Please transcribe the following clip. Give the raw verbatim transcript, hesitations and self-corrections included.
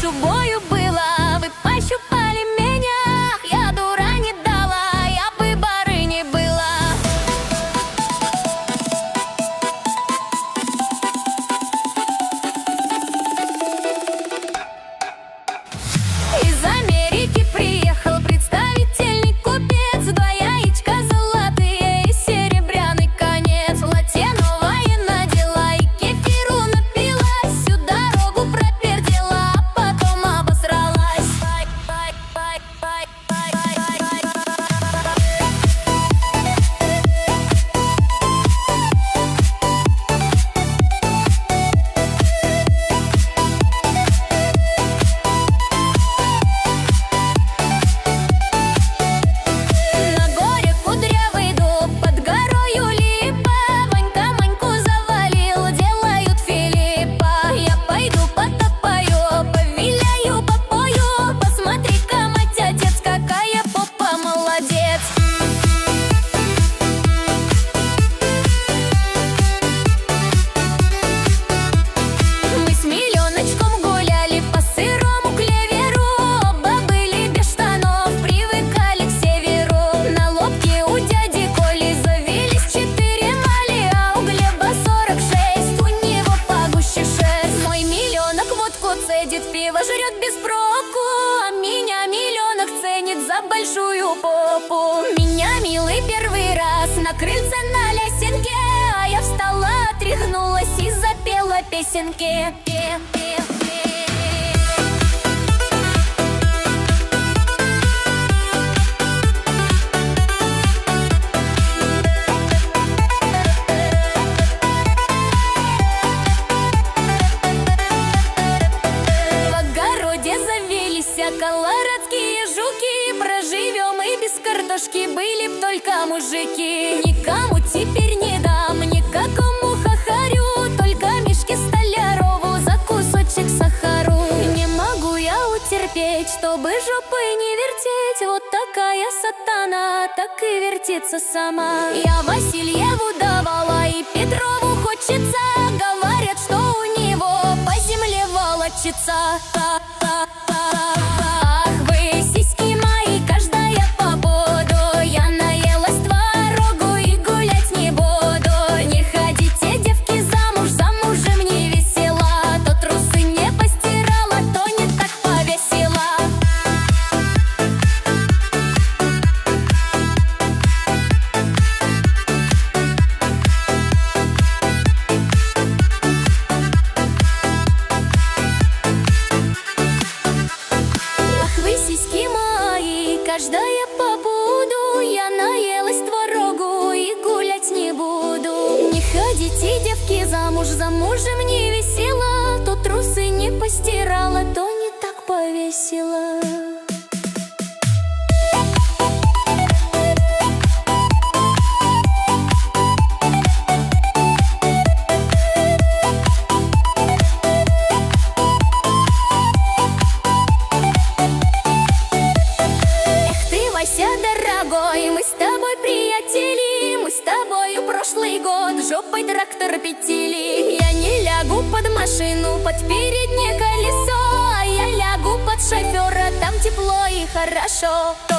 навстречу бою было. Вы пощупали меня, я дура не дала, я бы барыней была. Из Америки приехал представительный купец, два яичка золотые и серебряный конец. Платье новое надела и кефиру напилась, всю дорогу пропердела, а потом обосралась. На горе кудрявый дуб, под горою липа, Ванька Маньку завалил, делают Филиппа. Я пойду потопаю, повиляю, попою, посмотри-ка, мать, отец, какая попа, молодец. Мы с Миленочком гуляли по сырому клеверу, оба были без штанов, привыкали к северу. На лобке у дяди Коли завелись четыре мали, а у Глеба сорок шесть, у него погуще шесть. Мой Миленок водку цедит, пиво жрет без проку, а меня Миленок ценит за большую попу. Меня милый первый раз на крыльце на лясенке, а я встала, отряхнулась и запела песенки. Пе, пе, пе. В огороде завелись колорадские жуки, проживем и без картошки, были б только мужики. Никому теперь не дам, никакому хахарю, только Мишке Столярову за кусочек сахару. Не могу я утерпеть, чтобы жопой не вертеть, вот такая сатана, так и вертится сама. Я Васильеву давала и Петрову хочется, говорят, что у него по земле волочится. Ах вы, сиськи мои, каждая по боду, я наелась творогу и гулять не буду. Не ходите, девки, замуж, замужем не весела, то трусы не постирала, то не так повесила. Ах вы, сиськи мои, каждая по буду, я наелась творогу и гулять не буду. Не ходите, девки, замуж, замужем не весела, то трусы не постирала, то не так повесила. Эх ты, Вася, дорогой, мы с тобой приятели, мы с тобою прошлый год жопой трактор пятили. Я не лягу под машину, под переднее колесо, а я лягу под шофера, там тепло и хорошо.